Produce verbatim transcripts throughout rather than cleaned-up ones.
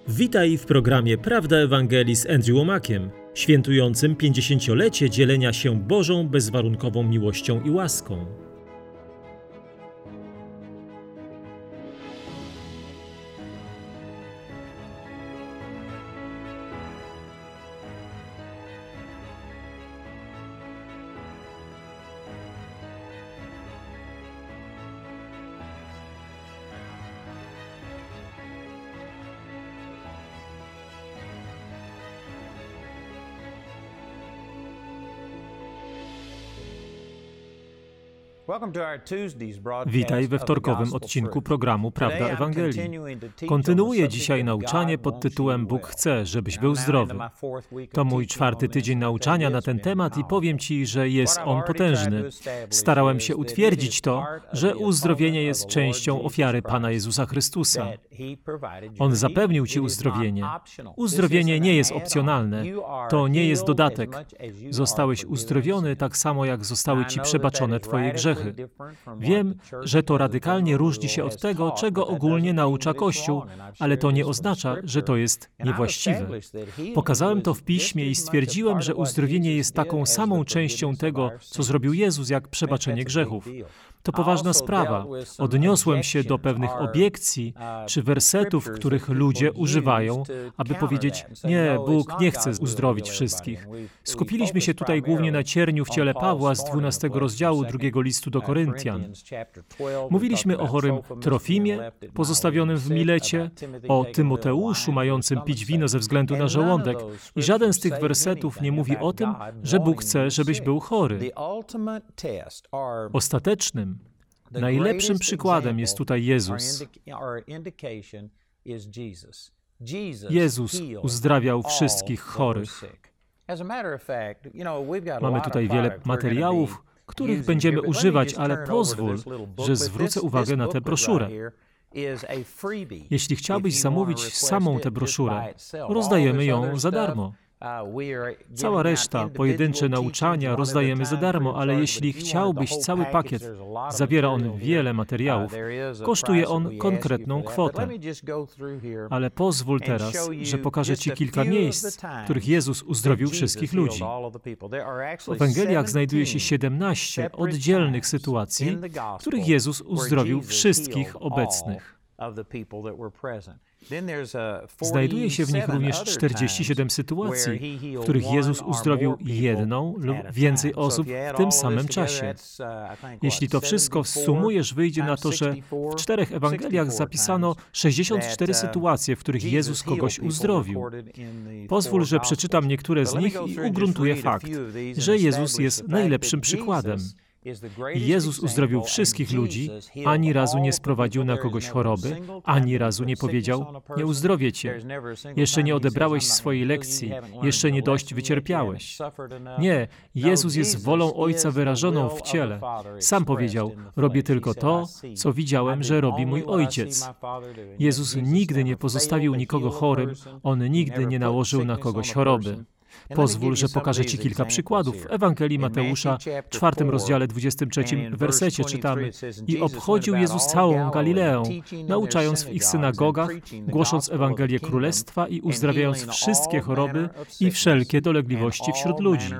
Witaj w programie Prawda Ewangelii z Andrew Womakiem, świętującym pięćdziesięciolecie dzielenia się Bożą bezwarunkową miłością i łaską. Witaj we wtorkowym odcinku programu Prawda Ewangelii. Kontynuuję dzisiaj nauczanie pod tytułem Bóg chce, żebyś był zdrowy. To mój czwarty tydzień nauczania na ten temat i powiem Ci, że jest on potężny. Starałem się utwierdzić to, że uzdrowienie jest częścią ofiary Pana Jezusa Chrystusa. On zapewnił Ci uzdrowienie. Uzdrowienie nie jest opcjonalne. To nie jest dodatek. Zostałeś uzdrowiony tak samo, jak zostały Ci przebaczone Twoje grzechy. Wiem, że to radykalnie różni się od tego, czego ogólnie naucza Kościół, ale to nie oznacza, że to jest niewłaściwe. Pokazałem to w Piśmie i stwierdziłem, że uzdrowienie jest taką samą częścią tego, co zrobił Jezus, jak przebaczenie grzechów. To poważna sprawa. Odniosłem się do pewnych obiekcji czy wersetów, których ludzie używają, aby powiedzieć, nie, Bóg nie chce uzdrowić wszystkich. Skupiliśmy się tutaj głównie na cierniu w ciele Pawła z dwunastego rozdziału drugiego listu do Koryntian. Mówiliśmy o chorym Trofimie, pozostawionym w Milecie, o Tymoteuszu, mającym pić wino ze względu na żołądek i żaden z tych wersetów nie mówi o tym, że Bóg chce, żebyś był chory. Ostatecznym, najlepszym przykładem jest tutaj Jezus. Jezus uzdrawiał wszystkich chorych. Mamy tutaj wiele materiałów, których będziemy używać, ale pozwól, że zwrócę uwagę na tę broszurę. Jeśli chciałbyś zamówić samą tę broszurę, rozdajemy ją za darmo. Cała reszta, pojedyncze nauczania rozdajemy za darmo, ale jeśli chciałbyś cały pakiet, zawiera on wiele materiałów, kosztuje on konkretną kwotę. Ale pozwól teraz, że pokażę Ci kilka miejsc, w których Jezus uzdrowił wszystkich ludzi. W Ewangeliach znajduje się siedemnaście oddzielnych sytuacji, w których Jezus uzdrowił wszystkich obecnych. Znajduje się w nich również czterdzieści siedem sytuacji, w których Jezus uzdrowił jedną lub więcej osób w tym samym czasie. Jeśli to wszystko sumujesz, wyjdzie na to, że w czterech Ewangeliach zapisano sześćdziesiąt cztery sytuacje, w których Jezus kogoś uzdrowił. Pozwól, że przeczytam niektóre z nich i ugruntuję fakt, że Jezus jest najlepszym przykładem. I Jezus uzdrowił wszystkich ludzi, ani razu nie sprowadził na kogoś choroby, ani razu nie powiedział, nie uzdrowię cię. Jeszcze nie odebrałeś swojej lekcji, jeszcze nie dość wycierpiałeś. Nie, Jezus jest wolą Ojca wyrażoną w ciele. Sam powiedział, robię tylko to, co widziałem, że robi mój Ojciec. Jezus nigdy nie pozostawił nikogo chorym, On nigdy nie nałożył na kogoś choroby. Pozwól, że pokażę Ci kilka przykładów. W Ewangelii Mateusza, czwartym rozdziale, dwudziestym trzecim wersecie czytamy: I obchodził Jezus całą Galileę, nauczając w ich synagogach, głosząc Ewangelię Królestwa i uzdrawiając wszystkie choroby i wszelkie dolegliwości wśród ludzi.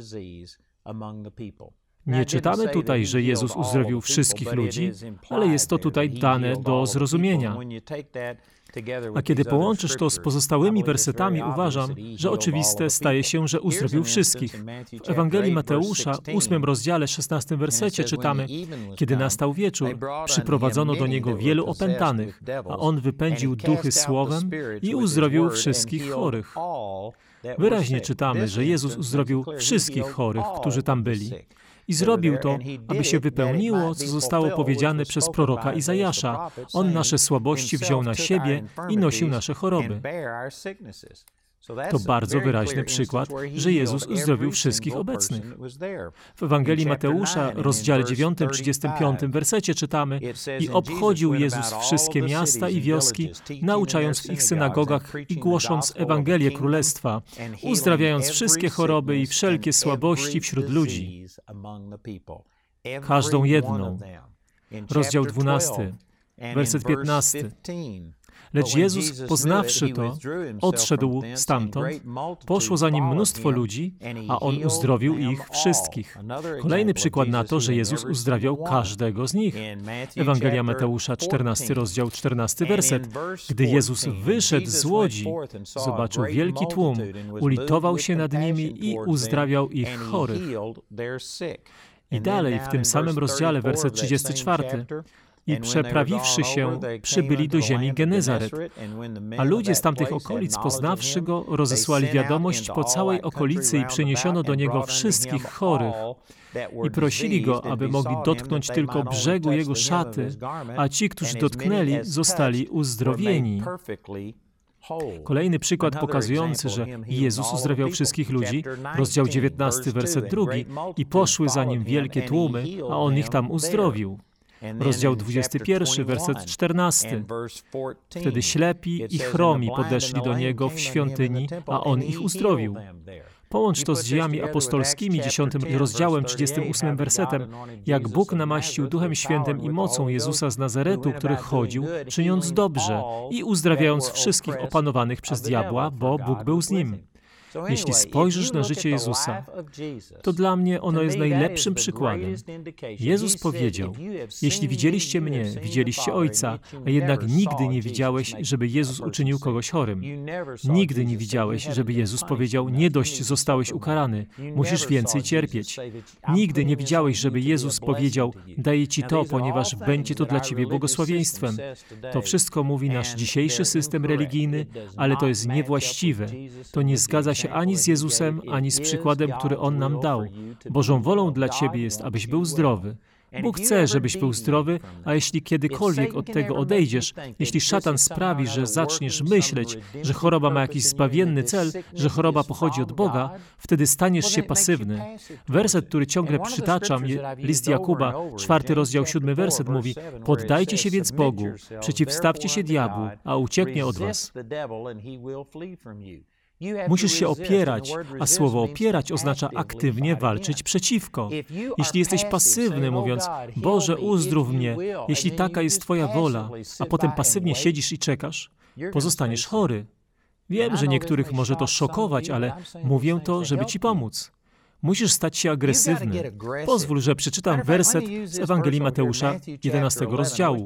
Nie czytamy tutaj, że Jezus uzdrowił wszystkich ludzi, ale jest to tutaj dane do zrozumienia. A kiedy połączysz to z pozostałymi wersetami, uważam, że oczywiste staje się, że uzdrowił wszystkich. W Ewangelii Mateusza, ósmym rozdziale, szesnastym wersecie czytamy: Kiedy nastał wieczór, przyprowadzono do Niego wielu opętanych, a On wypędził duchy słowem i uzdrowił wszystkich chorych. Wyraźnie czytamy, że Jezus uzdrowił wszystkich chorych, którzy tam byli. I zrobił to, aby się wypełniło, co zostało powiedziane przez proroka Izajasza. On nasze słabości wziął na siebie i nosił nasze choroby. To bardzo wyraźny przykład, że Jezus uzdrowił wszystkich obecnych. W Ewangelii Mateusza, rozdziale dziewiątym, trzydziestym piątym wersecie czytamy: I obchodził Jezus wszystkie miasta i wioski, nauczając w ich synagogach i głosząc Ewangelię Królestwa, uzdrawiając wszystkie choroby i wszelkie słabości wśród ludzi. Każdą jedną. Rozdział dwunasty, werset piętnasty. Lecz Jezus, poznawszy to, odszedł stamtąd, poszło za nim mnóstwo ludzi, a On uzdrowił ich wszystkich. Kolejny przykład na to, że Jezus uzdrawiał każdego z nich. Ewangelia Mateusza, czternasty rozdział, czternasty werset. Gdy Jezus wyszedł z łodzi, zobaczył wielki tłum, ulitował się nad nimi i uzdrawiał ich chorych. I dalej w tym samym rozdziale, werset trzydziesty czwarty. I przeprawiwszy się, przybyli do ziemi Genezaret. A ludzie z tamtych okolic, poznawszy Go, rozesłali wiadomość po całej okolicy i przyniesiono do Niego wszystkich chorych. I prosili Go, aby mogli dotknąć tylko brzegu Jego szaty, a ci, którzy dotknęli, zostali uzdrowieni. Kolejny przykład pokazujący, że Jezus uzdrawiał wszystkich ludzi, rozdział dziewiętnasty, werset drugi. I poszły za Nim wielkie tłumy, a On ich tam uzdrowił. Rozdział dwudziesty pierwszy, werset czternasty. Wtedy ślepi i chromi podeszli do Niego w świątyni, a On ich uzdrowił. Połącz to z Dziejami Apostolskimi, dziesiątym rozdziałem, trzydziestym ósmym wersetem. Jak Bóg namaścił Duchem Świętym i mocą Jezusa z Nazaretu, który chodził, czyniąc dobrze i uzdrawiając wszystkich opanowanych przez diabła, bo Bóg był z Nim. Jeśli spojrzysz na życie Jezusa, to dla mnie ono jest najlepszym przykładem. Jezus powiedział, jeśli widzieliście mnie, widzieliście Ojca, a jednak nigdy nie widziałeś, żeby Jezus uczynił kogoś chorym. Nigdy nie widziałeś, żeby Jezus powiedział, nie dość zostałeś ukarany, musisz więcej cierpieć. Nigdy nie widziałeś, żeby Jezus powiedział, daję Ci to, ponieważ będzie to dla Ciebie błogosławieństwem. To wszystko mówi nasz dzisiejszy system religijny, ale to jest niewłaściwe. To nie zgadza się ani z Jezusem, ani z przykładem, który On nam dał. Bożą wolą dla Ciebie jest, abyś był zdrowy. Bóg chce, żebyś był zdrowy, a jeśli kiedykolwiek od tego odejdziesz, jeśli szatan sprawi, że zaczniesz myśleć, że choroba ma jakiś zbawienny cel, że choroba pochodzi od Boga, wtedy staniesz się pasywny. Werset, który ciągle przytaczam, list Jakuba, czwarty rozdział, siódmy werset mówi, poddajcie się więc Bogu, przeciwstawcie się diabłu, a ucieknie od was. Musisz się opierać, a słowo opierać oznacza aktywnie walczyć przeciwko. Jeśli jesteś pasywny, mówiąc, Boże, uzdrów mnie, jeśli taka jest Twoja wola, a potem pasywnie siedzisz i czekasz, pozostaniesz chory. Wiem, że niektórych może to szokować, ale mówię to, żeby Ci pomóc. Musisz stać się agresywny. Pozwól, że przeczytam werset z Ewangelii Mateusza, jedenastego rozdziału.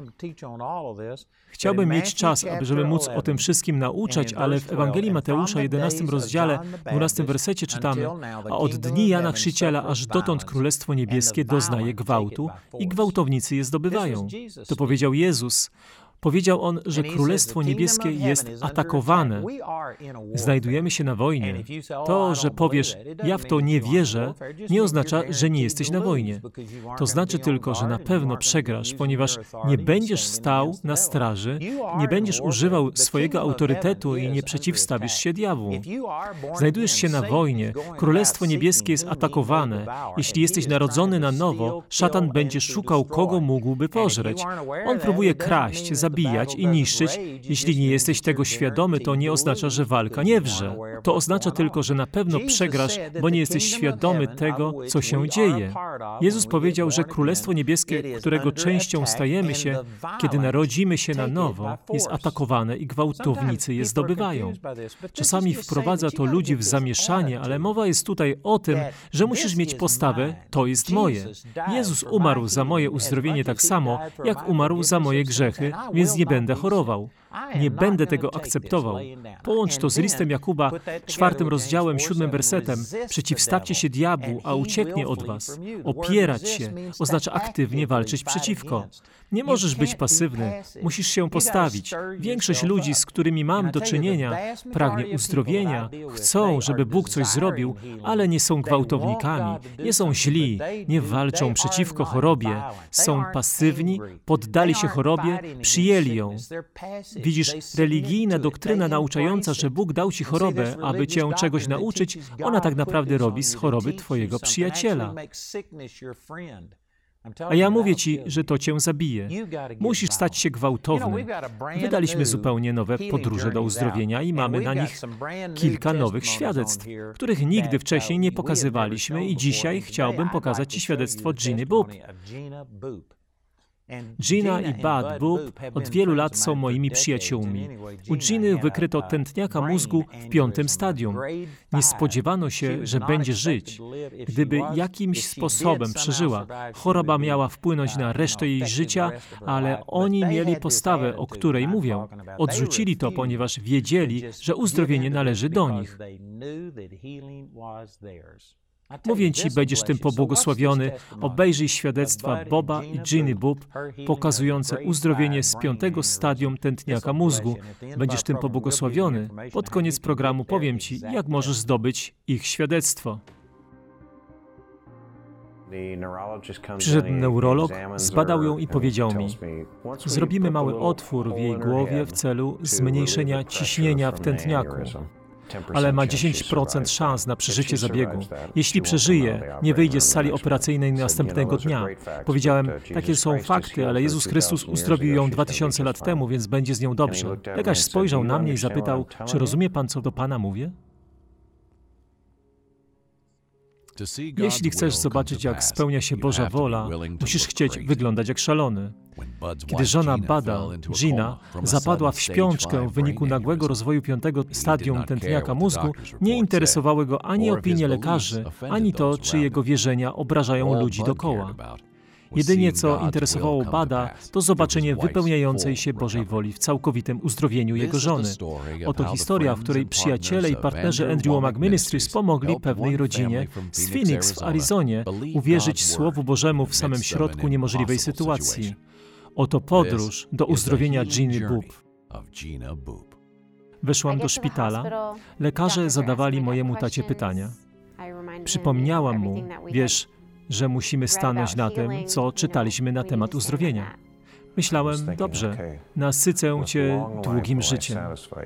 Chciałbym mieć czas, żeby móc o tym wszystkim nauczać, ale w Ewangelii Mateusza, jedenastym rozdziale, dwunastym wersecie czytamy, a od dni Jana Chrzciciela aż dotąd Królestwo Niebieskie doznaje gwałtu i gwałtownicy je zdobywają. To powiedział Jezus. Powiedział On, że Królestwo Niebieskie jest atakowane. Znajdujemy się na wojnie. To, że powiesz, ja w to nie wierzę, nie oznacza, że nie jesteś na wojnie. To znaczy tylko, że na pewno przegrasz, ponieważ nie będziesz stał na straży, nie będziesz używał swojego autorytetu i nie przeciwstawisz się diabłu. Znajdujesz się na wojnie. Królestwo Niebieskie jest atakowane. Jeśli jesteś narodzony na nowo, szatan będzie szukał, kogo mógłby pożreć. On próbuje kraść, zabijać i niszczyć. Jeśli nie jesteś tego świadomy, to nie oznacza, że walka nie wrze. To oznacza tylko, że na pewno przegrasz, bo nie jesteś świadomy tego, co się dzieje. Jezus powiedział, że Królestwo Niebieskie, którego częścią stajemy się, kiedy narodzimy się na nowo, jest atakowane i gwałtownicy je zdobywają. Czasami wprowadza to ludzi w zamieszanie, ale mowa jest tutaj o tym, że musisz mieć postawę, to jest moje. Jezus umarł za moje uzdrowienie tak samo, jak umarł za moje grzechy, więc nie będę chorował. Nie będę tego akceptował. Połącz to z listem Jakuba, czwartym rozdziałem, siódmym wersetem. Przeciwstawcie się diabłu, a ucieknie od was. Opierać się oznacza aktywnie walczyć przeciwko. Nie możesz być pasywny, musisz się postawić. Większość ludzi, z którymi mam do czynienia, pragnie uzdrowienia, chcą, żeby Bóg coś zrobił, ale nie są gwałtownikami, nie są źli, nie walczą przeciwko chorobie, są pasywni, poddali się chorobie, przyjęli ją. Widzisz, religijna doktryna nauczająca, że Bóg dał ci chorobę, aby cię czegoś nauczyć, ona tak naprawdę robi z choroby twojego przyjaciela. A ja mówię ci, że to cię zabije. Musisz stać się gwałtowny. Wydaliśmy zupełnie nowe podróże do uzdrowienia i mamy na nich kilka nowych świadectw, których nigdy wcześniej nie pokazywaliśmy i dzisiaj chciałbym pokazać ci świadectwo Giny Boop. Gina i Bud Boop od wielu lat są moimi przyjaciółmi. U Giny wykryto tętniaka mózgu w piątym stadium. Nie spodziewano się, że będzie żyć. Gdyby jakimś sposobem przeżyła, choroba miała wpłynąć na resztę jej życia, ale oni mieli postawę, o której mówią. Odrzucili to, ponieważ wiedzieli, że uzdrowienie należy do nich. Mówię Ci, będziesz tym pobłogosławiony. Obejrzyj świadectwa Boba i Giny Boop pokazujące uzdrowienie z piątego stadium tętniaka mózgu. Będziesz tym pobłogosławiony. Pod koniec programu powiem Ci, jak możesz zdobyć ich świadectwo. Przyszedł neurolog, zbadał ją i powiedział mi: zrobimy mały otwór w jej głowie w celu zmniejszenia ciśnienia w tętniaku. Ale ma dziesięć procent szans na przeżycie zabiegu. Jeśli przeżyje, nie wyjdzie z sali operacyjnej następnego dnia. Powiedziałem, takie są fakty, ale Jezus Chrystus uzdrowił ją dwa tysiące lat temu, więc będzie z nią dobrze. Lekarz spojrzał na mnie i zapytał, czy rozumie pan, co do pana mówię? Jeśli chcesz zobaczyć, jak spełnia się Boża wola, musisz chcieć wyglądać jak szalony. Kiedy żona Buda, Gina, zapadła w śpiączkę w wyniku nagłego rozwoju piątego stadium tętniaka mózgu, nie interesowały go ani opinie lekarzy, ani to, czy jego wierzenia obrażają ludzi dokoła. Jedynie co interesowało Buda, to zobaczenie wypełniającej się Bożej woli w całkowitym uzdrowieniu jego żony. Oto historia, w której przyjaciele i partnerzy Andrew Wommack Ministries pomogli pewnej rodzinie z Phoenix w Arizonie uwierzyć Słowu Bożemu w samym środku niemożliwej sytuacji. Oto podróż do uzdrowienia Giny Boop. Weszłam do szpitala. Lekarze zadawali mojemu tacie pytania. Przypomniałam mu, wiesz, że musimy stanąć na tym, co czytaliśmy na temat uzdrowienia. Myślałem, dobrze, nasycę Cię długim życiem.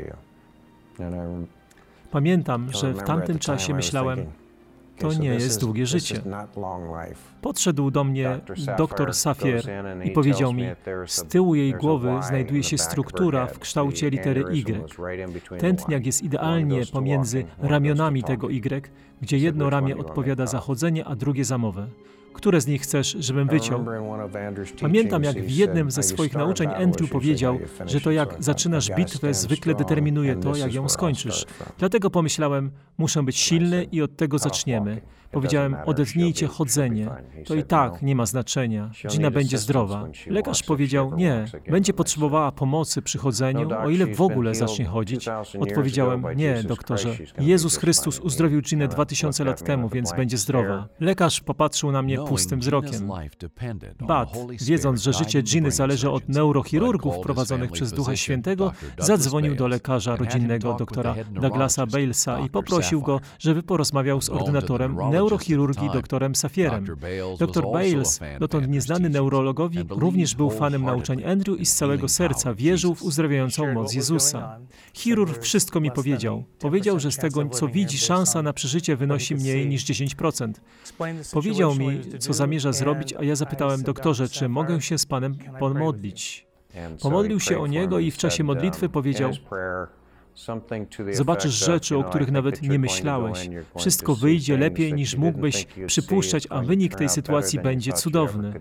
Pamiętam, że w tamtym czasie myślałem, to nie jest długie życie. Podszedł do mnie doktor Safier i powiedział mi, z tyłu jej głowy znajduje się struktura w kształcie litery Y. Tętniak jest idealnie pomiędzy ramionami tego Y, gdzie jedno ramię odpowiada za chodzenie, a drugie za mowę. Które z nich chcesz, żebym wyciął? Pamiętam, jak w jednym ze swoich nauczeń Andrew powiedział, że to jak zaczynasz bitwę, zwykle determinuje to, jak ją skończysz. Dlatego pomyślałem, muszę być silny i od tego zaczniemy. Powiedziałem, odetnijcie chodzenie. To i tak nie ma znaczenia. Gina będzie zdrowa. Lekarz powiedział, nie, będzie potrzebowała pomocy przy chodzeniu, o ile w ogóle zacznie chodzić. Odpowiedziałem, nie, doktorze. Jezus Chrystus uzdrowił Ginę dwa tysiące lat temu, więc będzie zdrowa. Lekarz popatrzył na mnie pustym wzrokiem. Bud, wiedząc, że życie Giny zależy od neurochirurgów prowadzonych przez Ducha Świętego, zadzwonił do lekarza rodzinnego, doktora Douglasa Balesa i poprosił go, żeby porozmawiał z ordynatorem neurochirurgii doktorem Safierem. Doktor Bales, dotąd nieznany neurologowi, również był fanem nauczeń Andrew i z całego serca wierzył w uzdrawiającą moc Jezusa. Chirurg wszystko mi powiedział. Powiedział, że z tego, co widzi, szansa na przeżycie wynosi mniej niż dziesięć procent. Powiedział mi, co zamierza zrobić, a ja zapytałem, doktorze, czy mogę się z panem pomodlić. Pomodlił się o niego i w czasie modlitwy powiedział, zobaczysz rzeczy, o których nawet nie myślałeś. Wszystko wyjdzie lepiej, niż mógłbyś przypuszczać, a wynik tej sytuacji będzie cudowny.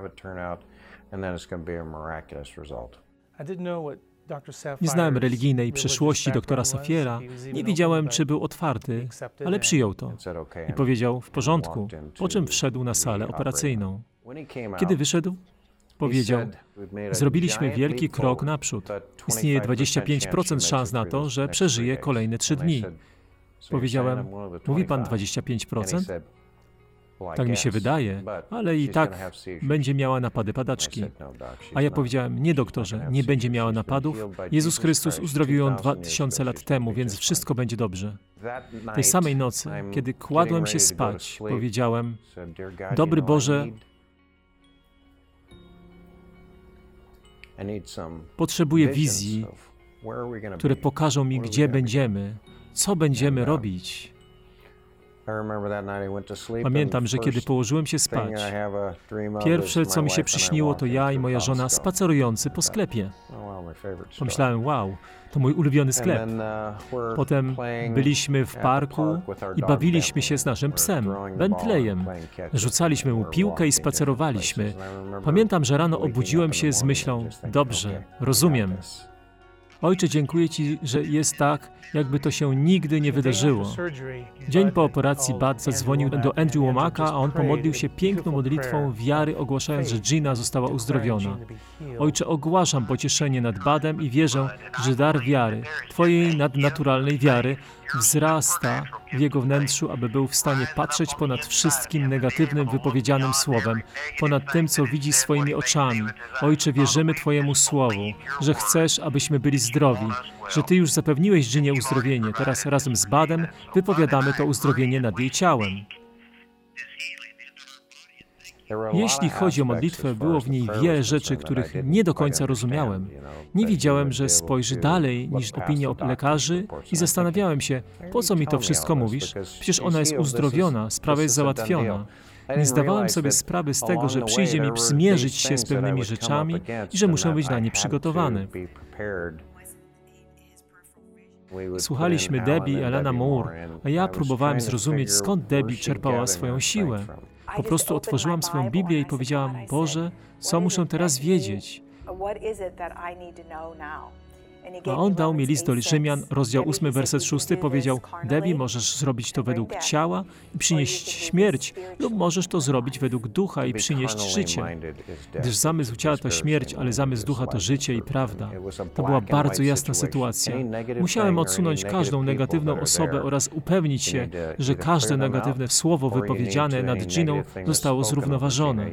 Nie znałem religijnej przeszłości doktora Safiera, nie wiedziałem, czy był otwarty, ale przyjął to i powiedział, w porządku, po czym wszedł na salę operacyjną. Kiedy wyszedł, powiedział, zrobiliśmy wielki krok naprzód. Istnieje dwadzieścia pięć procent szans na to, że przeżyje kolejne trzy dni. Powiedziałem, mówi pan dwadzieścia pięć procent? Tak mi się wydaje, ale i tak będzie miała napady padaczki. A ja powiedziałem, nie doktorze, nie będzie miała napadów. Jezus Chrystus uzdrowił ją dwa tysiące lat temu, więc wszystko będzie dobrze. Tej samej nocy, kiedy kładłem się spać, powiedziałem, dobry Boże, potrzebuję wizji, które pokażą mi, gdzie będziemy, co będziemy robić. Pamiętam, że kiedy położyłem się spać, pierwsze, co mi się przyśniło, to ja i moja żona spacerujący po sklepie. Pomyślałem, wow, to mój ulubiony sklep. Potem byliśmy w parku i bawiliśmy się z naszym psem, Bentleyem. Rzucaliśmy mu piłkę i spacerowaliśmy. Pamiętam, że rano obudziłem się z myślą, dobrze, rozumiem. Ojcze, dziękuję Ci, że jest tak, jakby to się nigdy nie wydarzyło. Dzień po operacji Bud zadzwonił do Andrew Womacka, a on pomodlił się piękną modlitwą wiary, ogłaszając, że Gina została uzdrowiona. Ojcze, ogłaszam pocieszenie nad Budem i wierzę, że dar wiary, Twojej nadnaturalnej wiary, wzrasta w jego wnętrzu, aby był w stanie patrzeć ponad wszystkim negatywnym wypowiedzianym słowem, ponad tym, co widzi swoimi oczami. Ojcze, wierzymy Twojemu słowu, że chcesz, abyśmy byli zdrowi, że Ty już zapewniłeś Ginie uzdrowienie. Teraz razem z Budem wypowiadamy to uzdrowienie nad jej ciałem. Jeśli chodzi o modlitwę, było w niej wiele rzeczy, których nie do końca rozumiałem. Nie widziałem, że spojrzy dalej niż opinia lekarzy i zastanawiałem się, po co mi to wszystko mówisz? Przecież ona jest uzdrowiona, sprawa jest załatwiona. Nie zdawałem sobie sprawy z tego, że przyjdzie mi zmierzyć się z pewnymi rzeczami i że muszę być na nie przygotowany. Słuchaliśmy Debbie i Alana Moore, a ja próbowałem zrozumieć, skąd Debbie czerpała swoją siłę. Po prostu otworzyłam swoją Biblię i powiedziałam, Boże, co muszę teraz wiedzieć? A On dał mi list do Rzymian, rozdział ósmy, werset szósty, powiedział, Debbie, możesz zrobić to według ciała i przynieść śmierć, lub możesz to zrobić według ducha i przynieść życie. Gdyż zamysł ciała to śmierć, ale zamysł ducha to życie i prawda. To była bardzo jasna sytuacja. Musiałem odsunąć każdą negatywną osobę oraz upewnić się, że każde negatywne słowo wypowiedziane nad Giną zostało zrównoważone.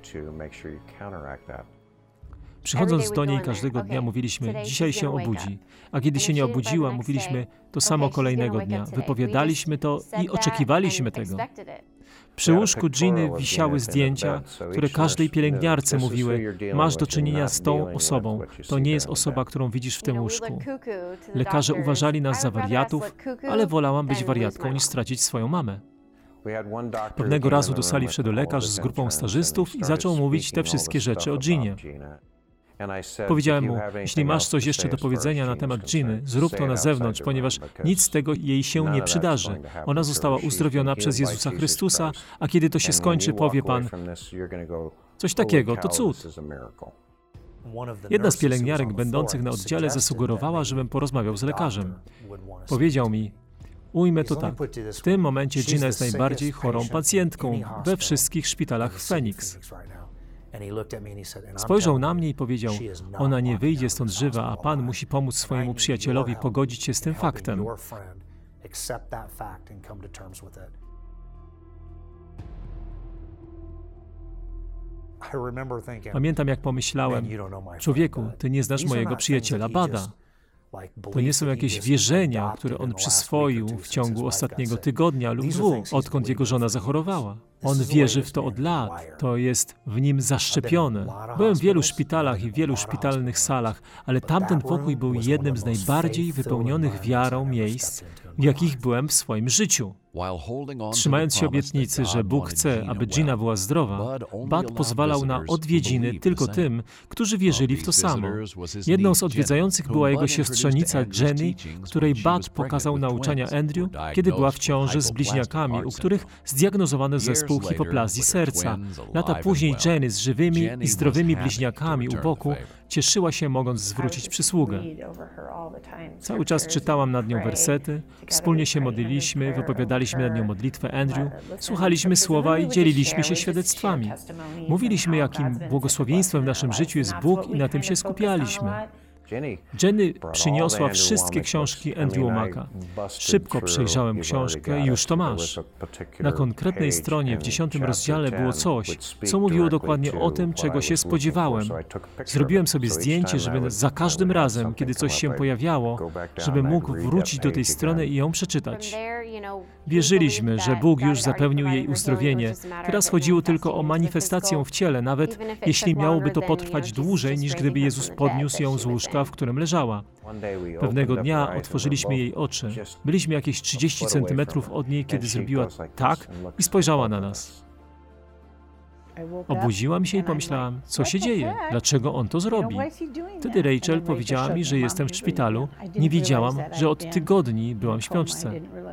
Przychodząc do niej każdego dnia mówiliśmy, dzisiaj się obudzi, a kiedy się nie obudziła, mówiliśmy to samo kolejnego dnia. Wypowiadaliśmy to i oczekiwaliśmy tego. Przy łóżku Giny wisiały zdjęcia, które każdej pielęgniarce mówiły, masz do czynienia z tą osobą, to nie jest osoba, którą widzisz w tym łóżku. Lekarze uważali nas za wariatów, ale wolałam być wariatką niż stracić swoją mamę. Pewnego razu do sali wszedł lekarz z grupą stażystów i zaczął mówić te wszystkie rzeczy o Ginie. Powiedziałem mu, jeśli masz coś jeszcze do powiedzenia na temat Giny, zrób to na zewnątrz, ponieważ nic z tego jej się nie przydarzy. Ona została uzdrowiona przez Jezusa Chrystusa, a kiedy to się skończy, powie Pan, coś takiego, to cud. Jedna z pielęgniarek będących na oddziale zasugerowała, żebym porozmawiał z lekarzem. Powiedział mi, ujmę to tak, w tym momencie Gina jest najbardziej chorą pacjentką we wszystkich szpitalach w Phoenix. Spojrzał na mnie i powiedział, ona nie wyjdzie stąd żywa, a Pan musi pomóc swojemu przyjacielowi pogodzić się z tym faktem. Pamiętam, jak pomyślałem, człowieku, ty nie znasz mojego przyjaciela Buda. To nie są jakieś wierzenia, które on przyswoił w ciągu ostatniego tygodnia lub dwóch, odkąd jego żona zachorowała. On wierzy w to od lat. To jest w nim zaszczepione. Byłem w wielu szpitalach i w wielu szpitalnych salach, ale tamten pokój był jednym z najbardziej wypełnionych wiarą miejsc, w jakich byłem w swoim życiu. Trzymając się obietnicy, że Bóg chce, aby Gina była zdrowa, Bud pozwalał na odwiedziny tylko tym, którzy wierzyli w to samo. Jedną z odwiedzających była jego siostrzenica Jenny, której Bud pokazał nauczania Andrew, kiedy była w ciąży z bliźniakami, u których zdiagnozowano zespół hipoplazji serca. Lata później Jenny z żywymi i zdrowymi bliźniakami u boku cieszyła się, mogąc zwrócić przysługę. Cały czas czytałam nad nią wersety, wspólnie się modliliśmy, wypowiadaliśmy nad nią modlitwę Andrew, słuchaliśmy słowa i dzieliliśmy się świadectwami. Mówiliśmy, jakim błogosławieństwem w naszym życiu jest Bóg i na tym się skupialiśmy. Jenny przyniosła wszystkie książki Andrew Womacka. Szybko przejrzałem książkę i już to masz. Na konkretnej stronie w dziesiątym rozdziale było coś, co mówiło dokładnie o tym, czego się spodziewałem. Zrobiłem sobie zdjęcie, żeby za każdym razem, kiedy coś się pojawiało, żebym mógł wrócić do tej strony i ją przeczytać. Wierzyliśmy, że Bóg już zapewnił jej uzdrowienie. Teraz chodziło tylko o manifestację w ciele, nawet jeśli miałoby to potrwać dłużej, niż gdyby Jezus podniósł ją z łóżka, w którym leżała. Pewnego dnia otworzyliśmy jej oczy. Byliśmy jakieś trzydzieści centymetrów od niej, kiedy zrobiła tak i spojrzała na nas. Obudziłam się i pomyślałam, co się dzieje? Dlaczego on to zrobi? Wtedy Rachel powiedziała mi, że jestem w szpitalu. Nie wiedziałam, że od tygodni byłam w śpiączce.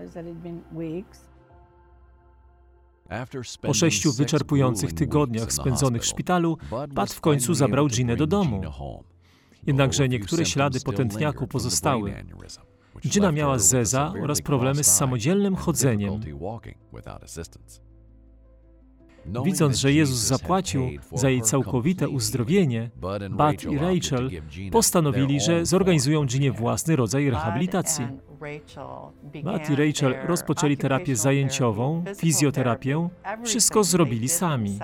Po sześciu wyczerpujących tygodniach spędzonych w szpitalu, Pat w końcu zabrał Ginę do domu. Jednakże niektóre ślady po tętniaku pozostały. Gina miała zeza oraz problemy z samodzielnym chodzeniem. Widząc, że Jezus zapłacił za jej całkowite uzdrowienie, Bud i Rachel postanowili, że zorganizują Ginie własny rodzaj rehabilitacji. Bud i Rachel rozpoczęli terapię zajęciową, fizjoterapię, wszystko zrobili sami.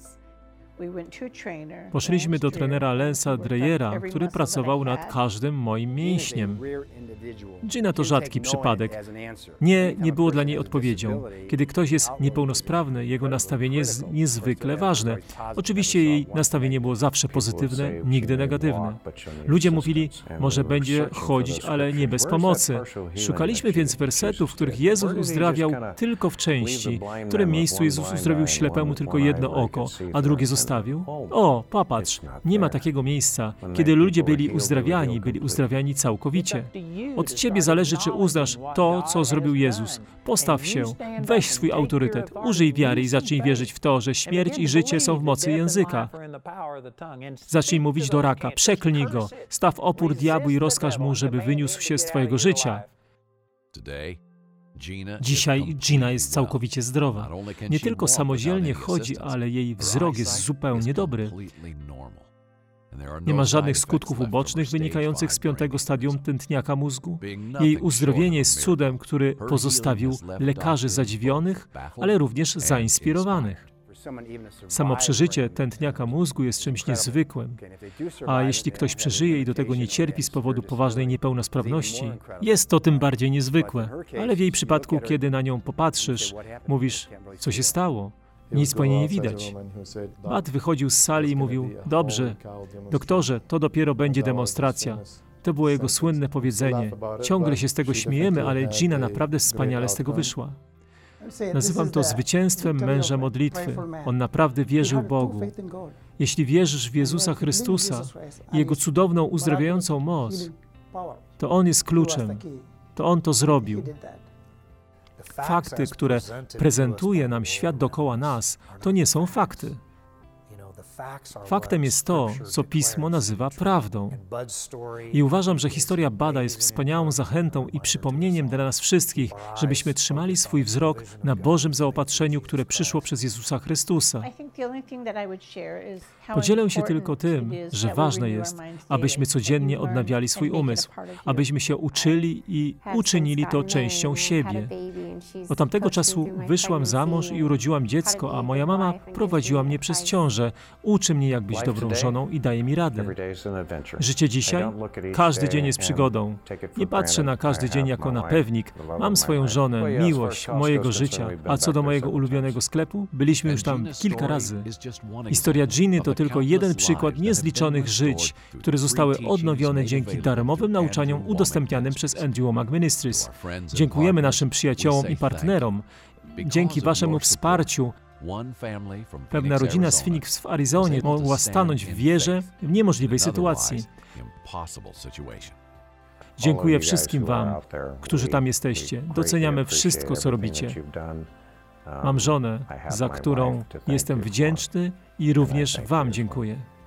Poszliśmy do trenera Lensa Dreyera, który pracował nad każdym moim mięśniem. Gina to rzadki przypadek. Nie, nie było dla niej odpowiedzią. Kiedy ktoś jest niepełnosprawny, jego nastawienie jest niezwykle ważne. Oczywiście jej nastawienie było zawsze pozytywne, nigdy negatywne. Ludzie mówili, może będzie chodzić, ale nie bez pomocy. Szukaliśmy więc wersetów, w których Jezus uzdrawiał tylko w części, w którym miejscu Jezus uzdrowił ślepemu tylko jedno oko, a drugie zostawił. O, popatrz, nie ma takiego miejsca. Kiedy ludzie byli uzdrawiani, byli uzdrawiani całkowicie. Od ciebie zależy, czy uznasz to, co zrobił Jezus. Postaw się, weź swój autorytet, użyj wiary i zacznij wierzyć w to, że śmierć i życie są w mocy języka. Zacznij mówić do raka, przeklnij go, staw opór diabłu i rozkaż mu, żeby wyniósł się z twojego życia. Dzisiaj Gina jest całkowicie zdrowa. Nie tylko samodzielnie chodzi, ale jej wzrok jest zupełnie dobry. Nie ma żadnych skutków ubocznych wynikających z piątego stadium tętniaka mózgu. Jej uzdrowienie jest cudem, który pozostawił lekarzy zadziwionych, ale również zainspirowanych. Samo przeżycie tętniaka mózgu jest czymś niezwykłym, a jeśli ktoś przeżyje i do tego nie cierpi z powodu poważnej niepełnosprawności, jest to tym bardziej niezwykłe. Ale w jej przypadku, kiedy na nią popatrzysz, mówisz, co się stało? Nic po niej nie widać. Bud wychodził z sali i mówił, dobrze, doktorze, to dopiero będzie demonstracja. To było jego słynne powiedzenie. Ciągle się z tego śmiejemy, ale Gina naprawdę wspaniale z tego wyszła. Nazywam to zwycięstwem męża modlitwy. On naprawdę wierzył Bogu. Jeśli wierzysz w Jezusa Chrystusa i Jego cudowną, uzdrawiającą moc, to On jest kluczem. To On to zrobił. Fakty, które prezentuje nam świat dookoła nas, to nie są fakty. Faktem jest to, co Pismo nazywa prawdą. I uważam, że historia Buda jest wspaniałą zachętą i przypomnieniem dla nas wszystkich, żebyśmy trzymali swój wzrok na Bożym zaopatrzeniu, które przyszło przez Jezusa Chrystusa. Podzielę się tylko tym, że ważne jest, abyśmy codziennie odnawiali swój umysł, abyśmy się uczyli i uczynili to częścią siebie. Od tamtego czasu wyszłam za mąż i urodziłam dziecko, a moja mama prowadziła mnie przez ciążę. Uczy mnie, jak być dobrą żoną i daje mi radę. Życie dzisiaj? Każdy dzień jest przygodą. Nie patrzę na każdy dzień jako na pewnik. Mam swoją żonę, miłość mojego życia. A co do mojego ulubionego sklepu? Byliśmy już tam kilka razy. Historia Giny to tylko jeden przykład niezliczonych żyć, które zostały odnowione dzięki darmowym nauczaniom udostępnianym przez Andrew Wommack Ministries. Dziękujemy naszym przyjaciołom i partnerom. Dzięki waszemu wsparciu pewna rodzina z Phoenix w Arizonie mogła stanąć w wierze w niemożliwej sytuacji. Dziękuję wszystkim wam, którzy tam jesteście. Doceniamy wszystko, co robicie. Mam żonę, za którą jestem wdzięczny i również wam dziękuję.